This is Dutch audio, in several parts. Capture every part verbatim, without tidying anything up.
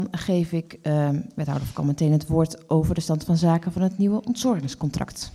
geef ik uh, wethouder Van Kam meteen het woord over de stand van zaken van het nieuwe ontzorgingscontract.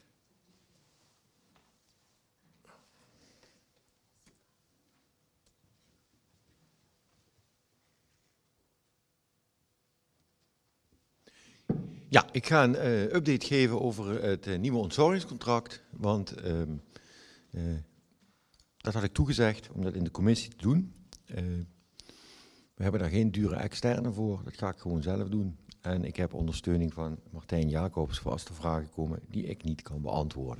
Ja, ik ga een uh, update geven over het uh, nieuwe ontzorgingscontract, want uh, uh, dat had ik toegezegd om dat in de commissie te doen. Uh, we hebben daar geen dure externe voor, dat ga ik gewoon zelf doen. En ik heb ondersteuning van Martijn Jacobs voor als er vragen komen die ik niet kan beantwoorden.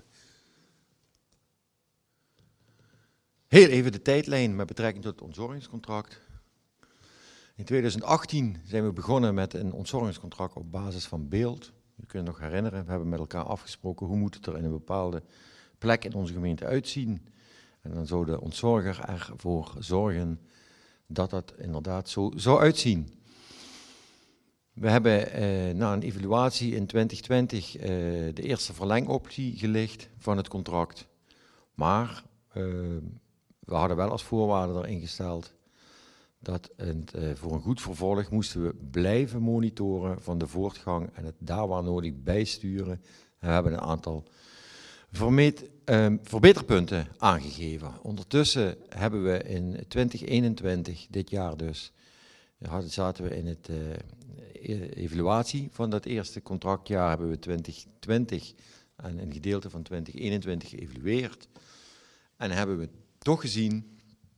Heel even de tijdlijn met betrekking tot het ontzorgingscontract. In tweeduizend achttien zijn we begonnen met een ontzorgingscontract op basis van beeld. Je kunt je nog herinneren, we hebben met elkaar afgesproken hoe moet het er in een bepaalde plek in onze gemeente uitzien. En dan zou de ontzorger ervoor zorgen dat dat inderdaad zo zou uitzien. We hebben eh, na een evaluatie in twintig twintig eh, de eerste verlengoptie gelicht van het contract. Maar uh, we hadden wel als voorwaarde erin gesteld dat het, uh, voor een goed vervolg moesten we blijven monitoren van de voortgang en het daar waar nodig bijsturen. En we hebben een aantal vermeet, uh, verbeterpunten aangegeven. Ondertussen hebben we in twintig eenentwintig, dit jaar dus, hadden, zaten we in het uh, evaluatie van dat eerste contractjaar, hebben we twintig twintig en een gedeelte van twintig eenentwintig geëvalueerd. En hebben we toch gezien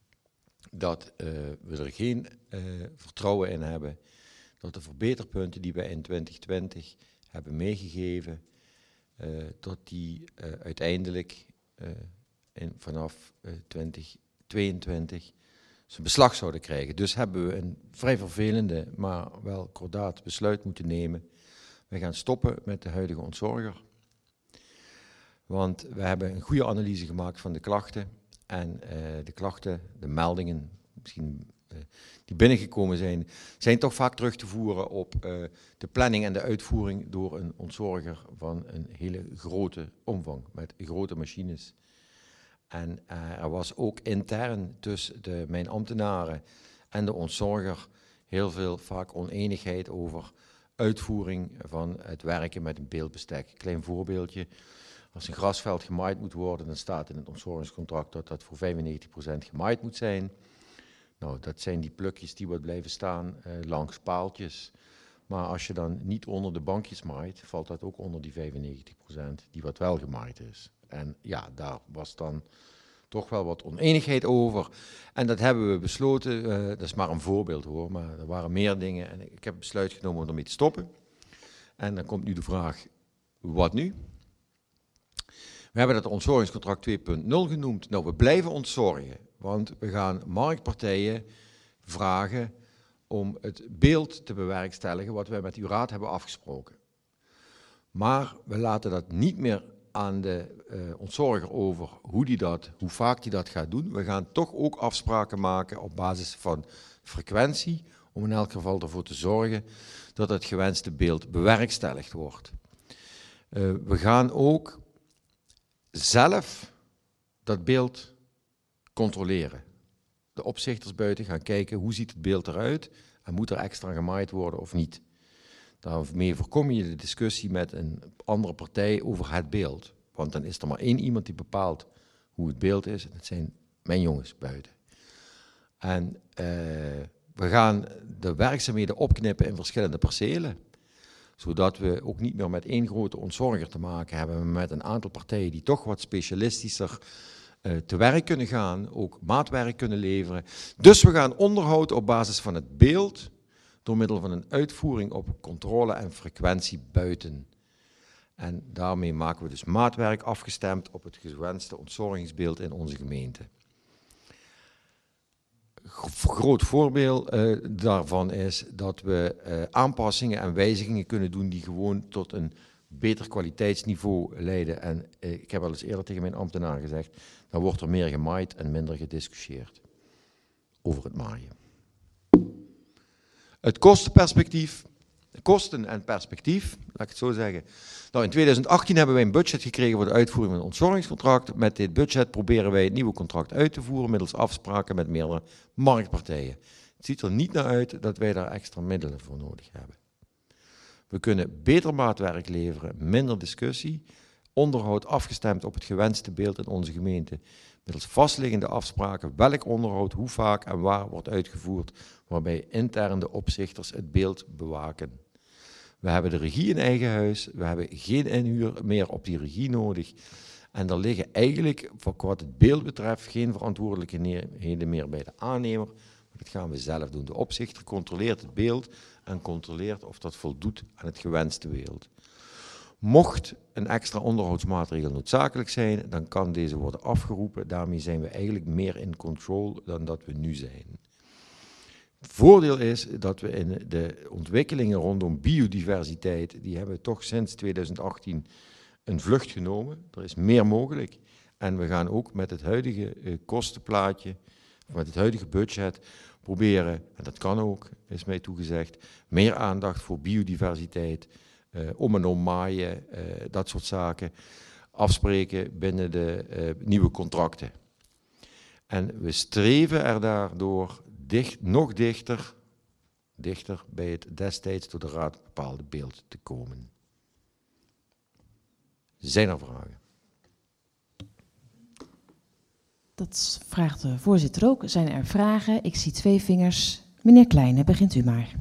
dat uh, we er geen uh, vertrouwen in hebben dat de verbeterpunten die wij in twintig twintig hebben meegegeven, uh, dat die uh, uiteindelijk uh, in, vanaf uh, twintig tweeëntwintig zijn beslag zouden krijgen. Dus hebben we een vrij vervelende, maar wel kordaat besluit moeten nemen. We gaan stoppen met de huidige ontzorger. Want we hebben een goede analyse gemaakt van de klachten. En uh, de klachten, de meldingen, misschien uh, die binnengekomen zijn, zijn toch vaak terug te voeren op uh, de planning en de uitvoering door een ontzorger van een hele grote omvang, met grote machines. En uh, er was ook intern tussen de, mijn ambtenaren en de ontzorger heel veel vaak oneenigheid over uitvoering van het werken met een beeldbestek. Klein voorbeeldje. Als een grasveld gemaaid moet worden, dan staat in het ontzorgingscontract dat dat voor vijfennegentig procent gemaaid moet zijn. Nou, dat zijn die plukjes die wat blijven staan uh, langs paaltjes. Maar als je dan niet onder de bankjes maait, valt dat ook onder die vijfennegentig procent die wat wel gemaaid is. En ja, daar was dan toch wel wat oneenigheid over. En dat hebben we besloten, uh, dat is maar een voorbeeld hoor, maar er waren meer dingen. En ik heb het besluit genomen om ermee te stoppen. En dan komt nu de vraag, wat nu? We hebben dat ontzorgingscontract twee punt nul genoemd. Nou, we blijven ontzorgen, want we gaan marktpartijen vragen om het beeld te bewerkstelligen wat wij met uw raad hebben afgesproken. Maar we laten dat niet meer aan de uh, ontzorger over hoe die dat, hoe vaak die dat gaat doen. We gaan toch ook afspraken maken op basis van frequentie, om in elk geval ervoor te zorgen dat het gewenste beeld bewerkstelligd wordt. Uh, we gaan ook zelf dat beeld controleren. De opzichters buiten gaan kijken hoe ziet het beeld eruit en moet er extra gemaaid worden of niet. Daarmee voorkom je de discussie met een andere partij over het beeld. Want dan is er maar één iemand die bepaalt hoe het beeld is en dat zijn mijn jongens buiten. En uh, we gaan de werkzaamheden opknippen in verschillende percelen. Zodat we ook niet meer met één grote ontzorger te maken hebben, maar met een aantal partijen die toch wat specialistischer uh, te werk kunnen gaan, ook maatwerk kunnen leveren. Dus we gaan onderhoud op basis van het beeld, door middel van een uitvoering op controle en frequentie buiten. En daarmee maken we dus maatwerk afgestemd op het gewenste ontzorgingsbeeld in onze gemeente. Groot voorbeeld uh, daarvan is dat we uh, aanpassingen en wijzigingen kunnen doen die gewoon tot een beter kwaliteitsniveau leiden. En uh, ik heb al eens eerder tegen mijn ambtenaar gezegd, dan wordt er meer gemaaid en minder gediscussieerd over het maaien. Het kostenperspectief, kosten en perspectief, laat ik het zo zeggen. Nou, in tweeduizend achttien hebben wij een budget gekregen voor de uitvoering van het ontzorgingscontract. Met dit budget proberen wij het nieuwe contract uit te voeren middels afspraken met meerdere marktpartijen. Het ziet er niet naar uit dat wij daar extra middelen voor nodig hebben. We kunnen beter maatwerk leveren, minder discussie, onderhoud afgestemd op het gewenste beeld in onze gemeente, middels vastliggende afspraken welk onderhoud hoe vaak en waar wordt uitgevoerd, waarbij intern de opzichters het beeld bewaken. We hebben de regie in eigen huis, we hebben geen inhuur meer op die regie nodig en er liggen eigenlijk, voor wat het beeld betreft, geen verantwoordelijkheden meer bij de aannemer. Dat gaan we zelf doen. De opzichter controleert het beeld en controleert of dat voldoet aan het gewenste beeld. Mocht een extra onderhoudsmaatregel noodzakelijk zijn, dan kan deze worden afgeroepen. Daarmee zijn we eigenlijk meer in control dan dat we nu zijn. Het voordeel is dat we in de ontwikkelingen rondom biodiversiteit, die hebben we toch sinds tweeduizend achttien een vlucht genomen. Er is meer mogelijk. En we gaan ook met het huidige uh, kostenplaatje, met het huidige budget, proberen, en dat kan ook, is mij toegezegd, meer aandacht voor biodiversiteit, uh, om en om maaien, uh, dat soort zaken, afspreken binnen de uh, nieuwe contracten. En we streven er daardoor dicht, nog dichter, dichter bij het destijds door de Raad bepaalde beeld te komen. Zijn er vragen? Dat vraagt de voorzitter ook. Zijn er vragen? Ik zie twee vingers. Meneer Kleine, begint u maar.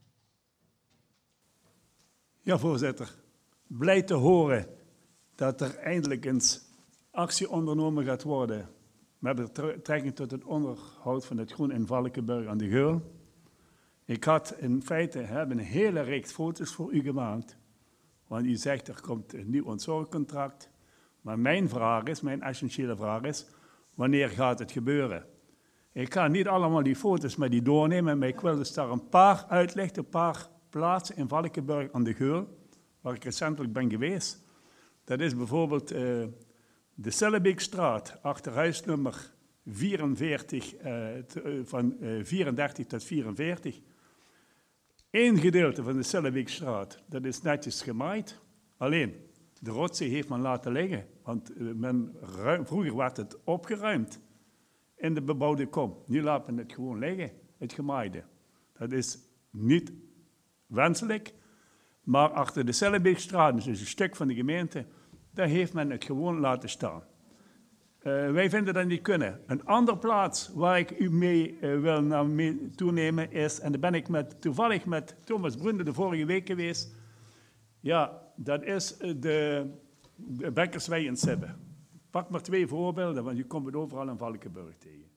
Ja, voorzitter. Blij te horen dat er eindelijk eens actie ondernomen gaat worden met betrekking tot het onderhoud van het groen in Valkenburg aan de Geul. Ik had in feite hebben een hele reeks foto's voor u gemaakt, want u zegt er komt een nieuw ontzorgcontract. Maar mijn vraag is, mijn essentiële vraag is, wanneer gaat het gebeuren? Ik ga niet allemaal die foto's met die doornemen, maar ik wil dus daar een paar uitlichten, een paar plaatsen in Valkenburg aan de Geul, waar ik recentelijk ben geweest. Dat is bijvoorbeeld uh, de Sellebeekstraat, achter huisnummer vierenveertig, uh, t, uh, van uh, vierendertig tot vierenveertig. Eén gedeelte van de Sellebeekstraat, dat is netjes gemaaid. Alleen, de rotzee heeft men laten liggen, want uh, men ruim, vroeger werd het opgeruimd in de bebouwde kom. Nu laat men het gewoon liggen, het gemaaide. Dat is niet wenselijk, maar achter de Sellebeekstraat, dus een stuk van de gemeente, daar heeft men het gewoon laten staan. Uh, wij vinden dat niet kunnen. Een andere plaats waar ik u mee uh, wil naar mee toenemen is, en daar ben ik met, toevallig met Thomas Brunde de vorige week geweest, ja, dat is de, de Bekkerswei in Sibbe. Pak maar twee voorbeelden, want je komt het overal in Valkenburg tegen.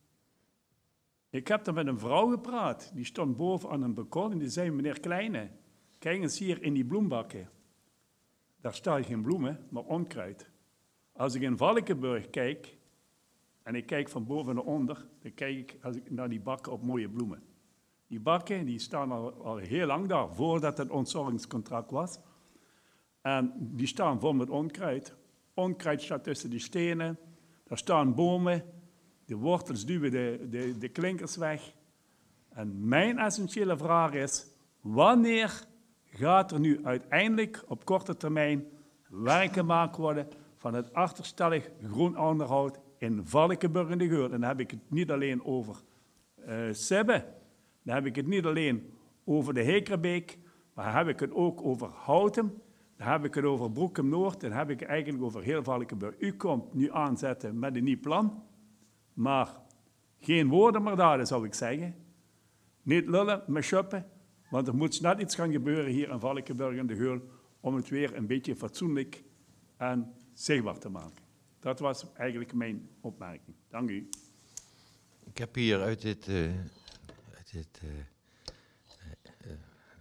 Ik heb er met een vrouw gepraat, die stond boven aan een balkon en die zei, meneer Kleine, kijk eens hier in die bloembakken. Daar staan geen bloemen, maar onkruid. Als ik in Valkenburg kijk, en ik kijk van boven naar onder, dan kijk ik als ik naar die bakken op mooie bloemen. Die bakken die staan al, al heel lang daar, voordat het ontzorgingscontract was. En die staan vol met onkruid. Onkruid staat tussen de stenen, daar staan bomen, de wortels duwen de, de, de klinkers weg. En mijn essentiële vraag is, wanneer gaat er nu uiteindelijk op korte termijn werk gemaakt worden van het achterstallig groen onderhoud in Valkenburg en de Geul? En dan heb ik het niet alleen over uh, Sibbe, dan heb ik het niet alleen over de Hekerbeek, maar dan heb ik het ook over Houten, dan heb ik het over Broekem Noord, dan heb ik het eigenlijk over heel Valkenburg. U komt nu aanzetten met een nieuw plan, maar geen woorden maar daden, zou ik zeggen. Niet lullen, maar shoppen, want er moet snel iets gaan gebeuren hier in Valkenburg en de Geul om het weer een beetje fatsoenlijk en zichtbaar te maken. Dat was eigenlijk mijn opmerking. Dank u. Ik heb hier uit dit, uh, uit dit uh, uh,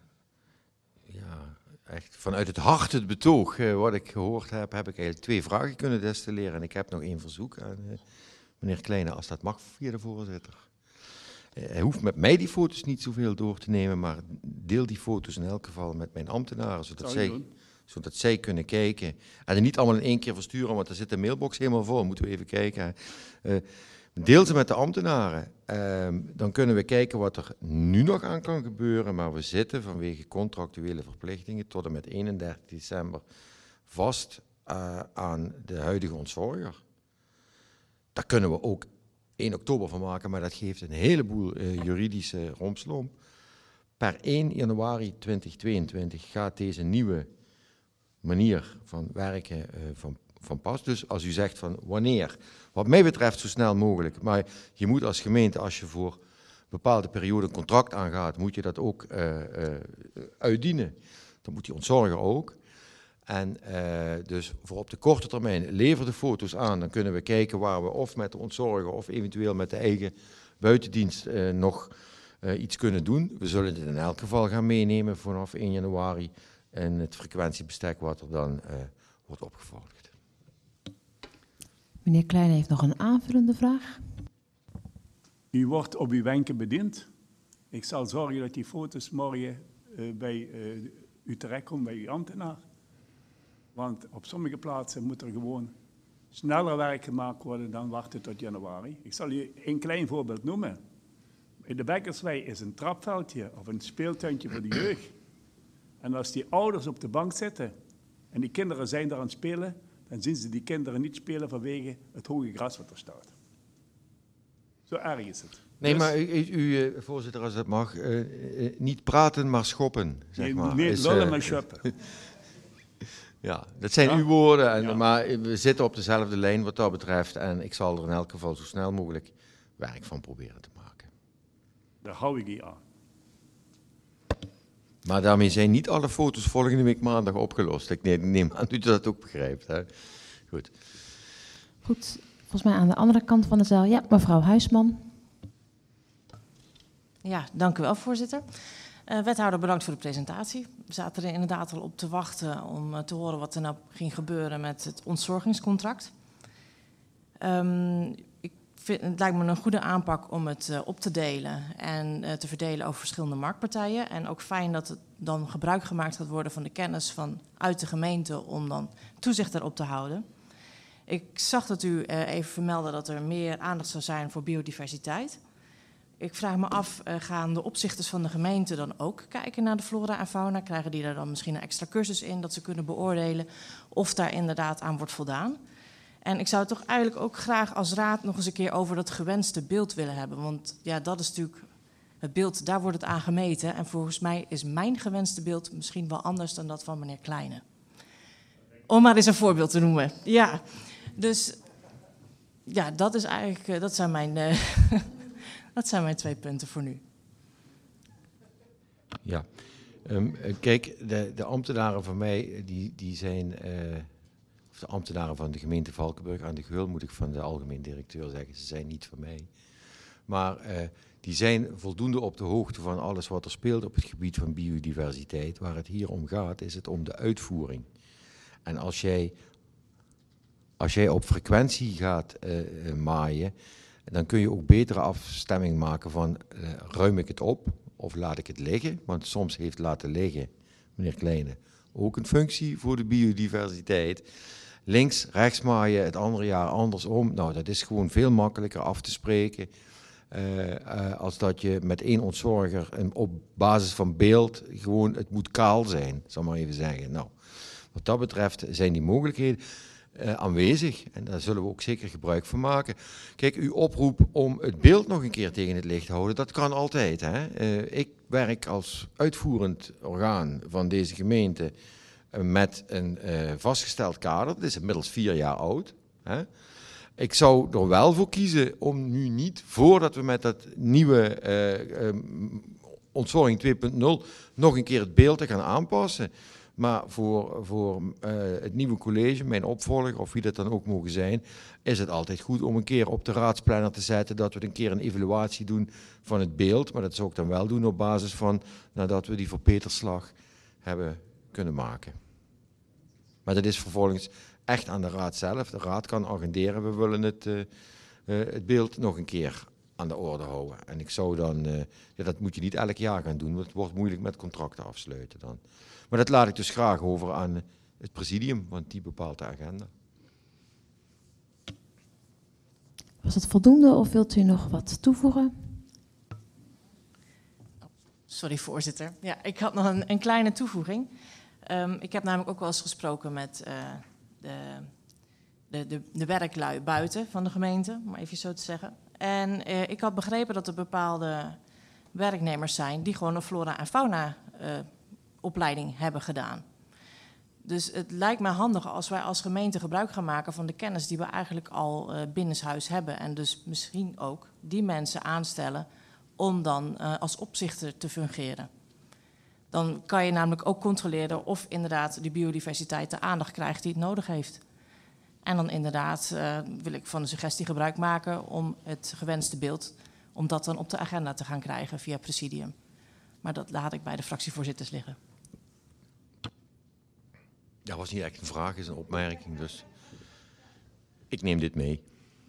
ja, echt vanuit het hart het betoog uh, wat ik gehoord heb, heb ik eigenlijk twee vragen kunnen destilleren. En ik heb nog één verzoek aan uh, meneer Kleine, als dat mag via de voorzitter. Uh, hij hoeft met mij die foto's niet zoveel door te nemen, maar deel die foto's in elk geval met mijn ambtenaren, zodat zij, zodat zij kunnen kijken. En die niet allemaal in één keer versturen, want dan zit de mailbox helemaal vol, moeten we even kijken. Uh, deel ze met de ambtenaren. Uh, dan kunnen we kijken wat er nu nog aan kan gebeuren, maar we zitten vanwege contractuele verplichtingen tot en met eenendertig december vast uh, aan de huidige ontzorger. Daar kunnen we ook één oktober van maken, maar dat geeft een heleboel uh, juridische rompslomp. Per één januari tweeduizend tweeëntwintig gaat deze nieuwe manier van werken uh, van, van pas. Dus als u zegt van wanneer, wat mij betreft zo snel mogelijk, maar je moet als gemeente, als je voor een bepaalde periode een contract aangaat, moet je dat ook uh, uh, uitdienen. Dan moet die ontzorger ook. En uh, dus voor op de korte termijn lever de foto's aan, dan kunnen we kijken waar we of met de ontzorger of eventueel met de eigen buitendienst uh, nog uh, iets kunnen doen. We zullen het in elk geval gaan meenemen vanaf één januari in het frequentiebestek wat er dan uh, wordt opgevolgd. Meneer Klein heeft nog een aanvullende vraag. U wordt op uw wenken bediend. Ik zal zorgen dat die foto's morgen uh, bij uh, u terechtkomen, bij uw ambtenaar. Want op sommige plaatsen moet er gewoon sneller werk gemaakt worden dan wachten tot januari. Ik zal u een klein voorbeeld noemen. In de Bekkerswei is een trapveldje of een speeltuintje voor de jeugd. En als die ouders op de bank zitten en die kinderen zijn daar aan het spelen, dan zien ze die kinderen niet spelen vanwege het hoge gras wat er staat. Zo erg is het. Nee, dus, maar u, u, u, voorzitter, als het mag, uh, uh, niet praten, maar schoppen, zeg nee, maar. Nee, is, lullen uh, maar shoppen. Ja, dat zijn ja? uw woorden, en, ja. maar we zitten op dezelfde lijn wat dat betreft en ik zal er in elk geval zo snel mogelijk werk van proberen te maken. Daar hou ik je aan. Maar daarmee zijn niet alle foto's volgende week maandag opgelost. Ik neem, neem aan dat u dat ook begrijpt. Hè? Goed. Goed, volgens mij aan de andere kant van de zaal. Ja, mevrouw Huisman. Ja, dank u wel, voorzitter. Uh, wethouder, bedankt voor de presentatie. We zaten er inderdaad al op te wachten om uh, te horen wat er nou ging gebeuren met het ontzorgingscontract. Um, ik vind, het lijkt me een goede aanpak om het uh, op te delen en uh, te verdelen over verschillende marktpartijen. En ook fijn dat het dan gebruik gemaakt gaat worden van de kennis van, uit de gemeente om dan toezicht erop te houden. Ik zag dat u uh, even vermeldde dat er meer aandacht zou zijn voor biodiversiteit. Ik vraag me af, uh, gaan de opzichters van de gemeente dan ook kijken naar de flora en fauna? Krijgen die daar dan misschien een extra cursus in, dat ze kunnen beoordelen of daar inderdaad aan wordt voldaan? En ik zou het toch eigenlijk ook graag als raad nog eens een keer over dat gewenste beeld willen hebben. Want ja, dat is natuurlijk het beeld, daar wordt het aan gemeten. En volgens mij is mijn gewenste beeld misschien wel anders dan dat van meneer Kleine. Om maar eens een voorbeeld te noemen. Ja, dus ja, dat is eigenlijk, dat zijn mijn... Uh, Dat zijn mijn twee punten voor nu. Ja, um, kijk, de, de ambtenaren van mij, die, die zijn, uh, of de ambtenaren van de gemeente Valkenburg aan de Geul, moet ik van de algemeen directeur zeggen, ze zijn niet van mij. Maar uh, die zijn voldoende op de hoogte van alles wat er speelt op het gebied van biodiversiteit. Waar het hier om gaat, is het om de uitvoering. En als jij, als jij op frequentie gaat uh, maaien, dan kun je ook betere afstemming maken van uh, ruim ik het op of laat ik het liggen. Want soms heeft laten liggen, meneer Kleine, ook een functie voor de biodiversiteit. Links, rechts maaien, het andere jaar andersom. Nou, dat is gewoon veel makkelijker af te spreken. Uh, uh, als dat je met één ontzorger en op basis van beeld gewoon, het moet kaal zijn, zal maar even zeggen. Nou, wat dat betreft zijn die mogelijkheden Uh, aanwezig en daar zullen we ook zeker gebruik van maken. Kijk, uw oproep om het beeld nog een keer tegen het licht te houden, dat kan altijd. Hè? Uh, ik werk als uitvoerend orgaan van deze gemeente uh, met een uh, vastgesteld kader. Dat is inmiddels vier jaar oud. Hè? Ik zou er wel voor kiezen om nu niet, voordat we met dat nieuwe uh, um, ontzorging twee punt nul nog een keer het beeld te gaan aanpassen. Maar voor, voor uh, het nieuwe college, mijn opvolger, of wie dat dan ook mogen zijn, is het altijd goed om een keer op de raadsplanner te zetten dat we een keer een evaluatie doen van het beeld. Maar dat zou ik dan wel doen op basis van nadat we die verpeterslag hebben kunnen maken. Maar dat is vervolgens echt aan de raad zelf. De raad kan agenderen, we willen het, uh, uh, het beeld nog een keer aan de orde houden. En ik zou dan, uh, ja, dat moet je niet elk jaar gaan doen, want het wordt moeilijk met contracten afsluiten dan. Maar dat laat ik dus graag over aan het presidium, want die bepaalt de agenda. Was het voldoende of wilt u nog wat toevoegen? Sorry, voorzitter. Ja, ik had nog een, een kleine toevoeging. Um, ik heb namelijk ook wel eens gesproken met uh, de, de, de, de werklui buiten van de gemeente, om even zo te zeggen. En uh, ik had begrepen dat er bepaalde werknemers zijn die gewoon een flora- en fauna-opleiding uh, hebben gedaan. Dus het lijkt me handig als wij als gemeente gebruik gaan maken van de kennis die we eigenlijk al uh, binnenshuis hebben. En dus misschien ook die mensen aanstellen om dan uh, als opzichter te fungeren. Dan kan je namelijk ook controleren of inderdaad die biodiversiteit de aandacht krijgt die het nodig heeft. En dan inderdaad uh, wil ik van de suggestie gebruik maken om het gewenste beeld, om dat dan op de agenda te gaan krijgen via Presidium. Maar dat laat ik bij de fractievoorzitters liggen. Ja, was niet echt een vraag, is een opmerking, dus ik neem dit mee.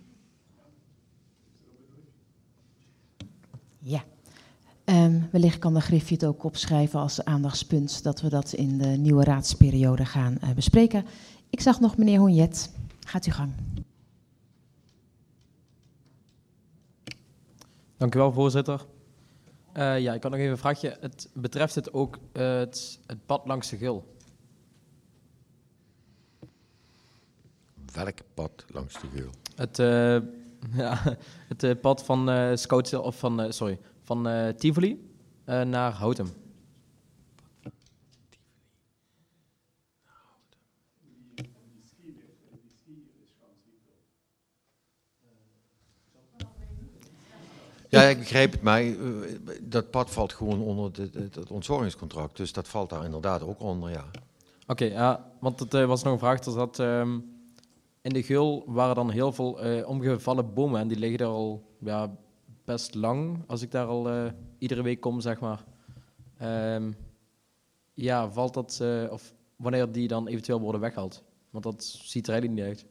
Ja. Um, wellicht kan de Griffie het ook opschrijven als aandachtspunt dat we dat in de nieuwe raadsperiode gaan uh, bespreken. Ik zag nog meneer Honjet. Gaat u gang. Dank u wel, voorzitter. Uh, ja, ik had nog even een vraagje. Het betreft het ook uh, het, het pad langs de Gul. Welk pad langs de Geul? Het, uh, ja, het uh, pad van uh, Scouts of van uh, sorry van uh, Tivoli uh, naar Houten. Ja, ik begrijp het, maar uh, dat pad valt gewoon onder de, de, het ontzorgingscontract, dus dat valt daar inderdaad ook onder, ja. Oké, okay, ja, want het uh, was nog een vraag, dat dat, um, in de Geul waren dan heel veel uh, omgevallen bomen en die liggen er al ja, best lang, als ik daar al uh, iedere week kom, zeg maar. Um, ja, valt dat, uh, of wanneer die dan eventueel worden weggehaald? Want dat ziet er eigenlijk niet uit.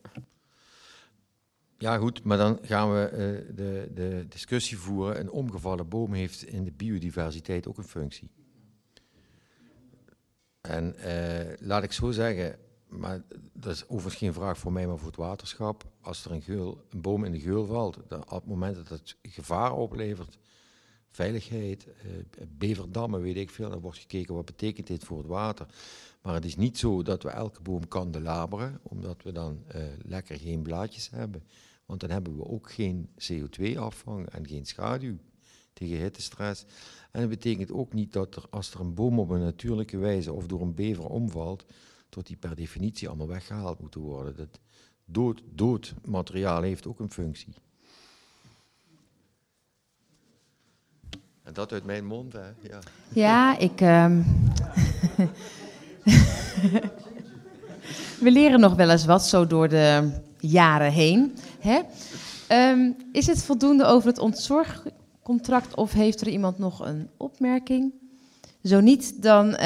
Ja goed, maar dan gaan we uh, de, de discussie voeren. Een omgevallen boom heeft in de biodiversiteit ook een functie. En uh, laat ik zo zeggen, maar dat is overigens geen vraag voor mij, maar voor het waterschap. Als er een, geul, een boom in de geul valt, dan op het moment dat het gevaar oplevert, veiligheid, uh, beverdammen, weet ik veel, dan wordt gekeken wat betekent dit voor het water. Maar het is niet zo dat we elke boom kandelaberen, omdat we dan uh, lekker geen blaadjes hebben. Want dan hebben we ook geen C O twee afvang en geen schaduw tegen hittestress. En dat betekent ook niet dat er, als er een boom op een natuurlijke wijze of door een bever omvalt, dat die per definitie allemaal weggehaald moeten worden. Dat dood, dood materiaal heeft ook een functie. En dat uit mijn mond, hè? Ja, ja ik... Um... We leren nog wel eens wat, zo door de jaren heen. Hè? Um, is het voldoende over het ontzorgcontract of heeft er iemand nog een opmerking? Zo niet, dan... Uh,